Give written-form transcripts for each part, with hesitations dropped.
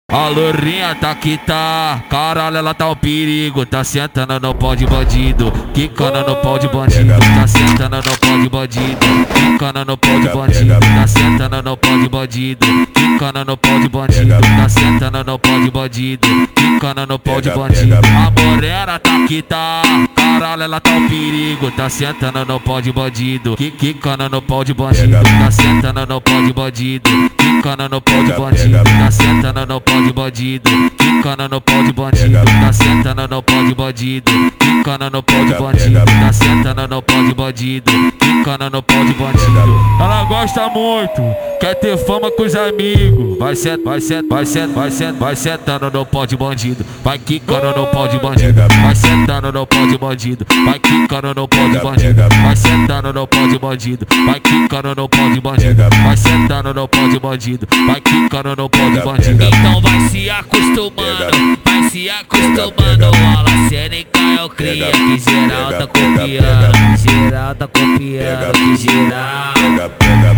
A lourinha tá que tá, caralho, ela tá um perigo. Tá sentando no pau de bandido, quicando no pau de bandido. Tá sentando no pau de bandido, quicando no pau de bandido. Tá sentando no pau de bandido, quicando no pau de bandido. Tá sentando no pau de bandido, quicando no pau de bandido. A morena tá que tá, caralho, ela tá um perigo. Tá sentando no pau de bandido, quicando no pau de bandido. Tá sentando no pau de bandido, quicando no pau de bandido. Tá sentando no pau de bandido, quicando no pau de bandido. Tá sentando no pau de bandido, quicando no pau de bandido. Tá sentando no pau de bandido, quicando no pau de bandido. Ela gosta muito, quer ter fama com os amigos. Vai sentando no pau de bandido. Vai quicando no pau de bandido. Vai sentando no pau de bandido. Vai quicando no pau de bandido. Vai sentando no pau de bandido. Vai quicando no pau de bandido. Vai sentando no pau de bandido. Vai quicando no pau de bandido. Então vai se acostumando, vai se acostumando. Rola CNK é o cria, que geral tá copiando, que geral tá copiando, que geral.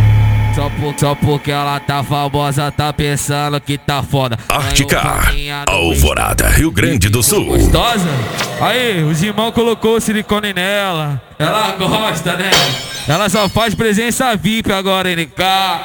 Só porque ela tá famosa, tá pensando que tá foda. Articar, Alvorada, Rio Grande do Sul. Gostosa? Aí, os irmãos colocou silicone nela. Ela gosta, né? Ela só faz presença VIP agora, NK.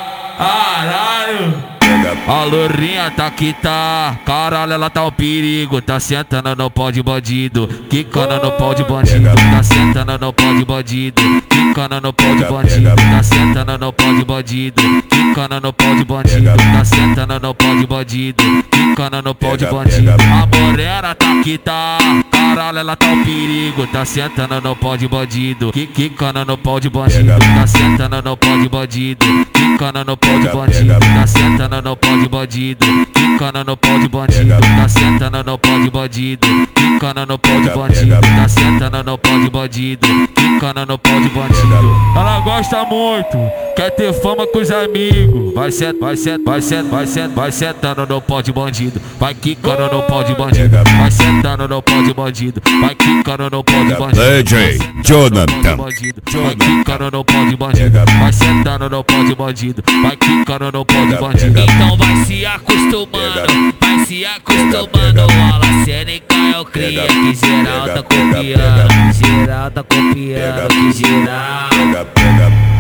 Caralho! A lourinha tá que tá, caralho, ela tá um perigo. Tá sentando no pau de bandido, quicando no pau de bandido. Tá sentando no pau de bandido, quicando no pau de bandido. Tá sentando no pau de bandido, quicando no pau de bandido. Tá sentando no pau de bandido, quicando no pau de bandido. A morena tá que tá, caralho, ela tá um perigo. Tá sentando no pau de bandido, quicando no pau de bandido. Tá sentando no pau de bandido, quicando no pau de bandido. Tá sentando no pau de bandido, quicando no pau de bandido. Tá sentando no pau de bandido, quicando no pau de bandido. Tá sentando no pau de bandido, quicando no pau de bandido. Ela gosta muito, quer ter fama com os amigos. Vai sentando no pau de bandido. Vai quicando no pau de bandido. Vai sentando no pau de bandido. Vai quicando no pau de bandido. DJ Jonathan. Vai quicando no pau de bandido. Vai sentando no pau de bandido. Vai quicando no pau de bandido. Então vai se acostumando, vai se acostumando. Rola CNK é o cria, que geral tá copiando, que geral tá copiando, que geral.